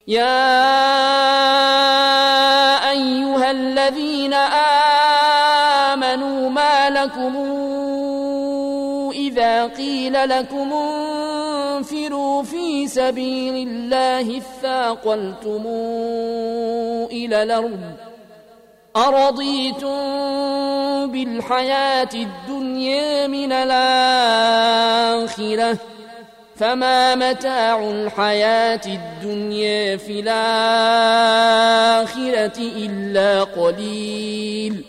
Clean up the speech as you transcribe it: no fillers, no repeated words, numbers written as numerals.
يا أيها الذين آمنوا ما لكم إذا قيل لكم انفروا في سبيل الله اثاقلتم إلى الأرض أرضيتم بالحياة الدنيا من الآخرة فما متاع الحياة الدنيا في الآخرة إلا قليل